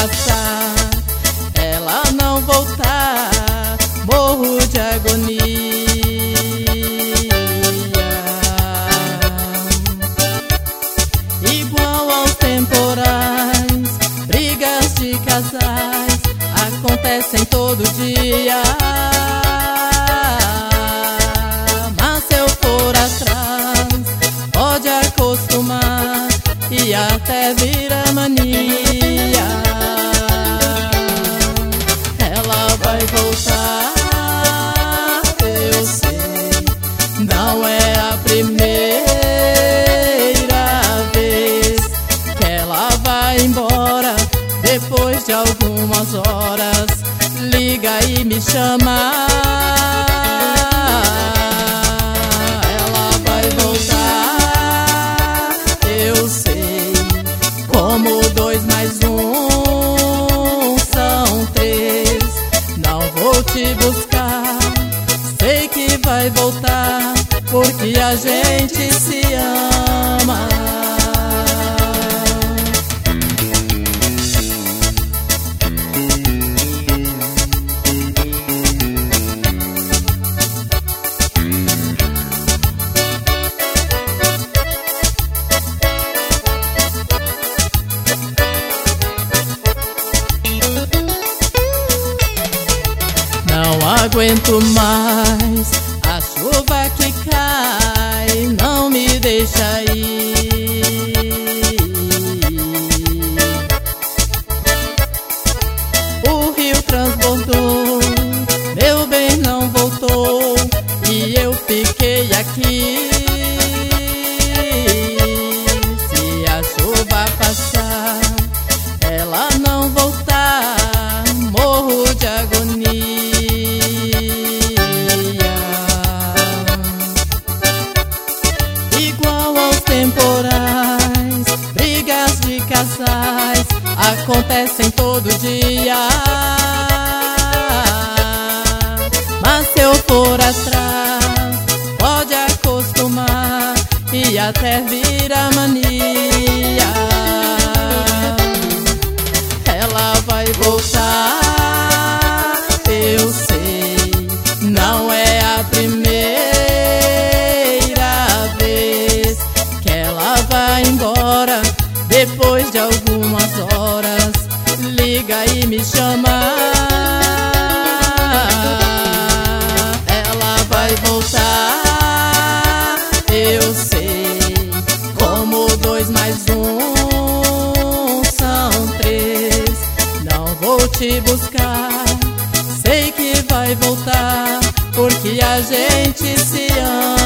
passar, ela não voltar, morro de agonia. Igual aos temporais, brigas de casais acontecem todo dia. Mas se eu for atrás, pode acostumar e até vira mania. Ela vai voltar, eu sei, não é a primeira vez que ela vai embora. Depois de algumas horas, liga e me chama. Ela vai voltar, eu sei, como 2 mais 1 são 3. Não vou te buscar, sei que vai voltar, porque a gente se ama. Não aguento mais a chuva que cai, não me deixa ir. O rio transbordou, meu bem não voltou e eu fiquei aqui. Se a chuva passar, ela não voltar, morro de agonia. Igual aos temporais, brigas de casais acontecem todo dia. Mas se eu for atrás, pode acostumar e até vira mania. Ela vai voltar, eu sei, não é a primeira vez que ela vai embora. Depois de algumas horas, liga e me chama. Ela vai voltar, eu sei, como 2 mais 1 são 3. Não vou te buscar, sei que vai voltar, porque a gente se ama.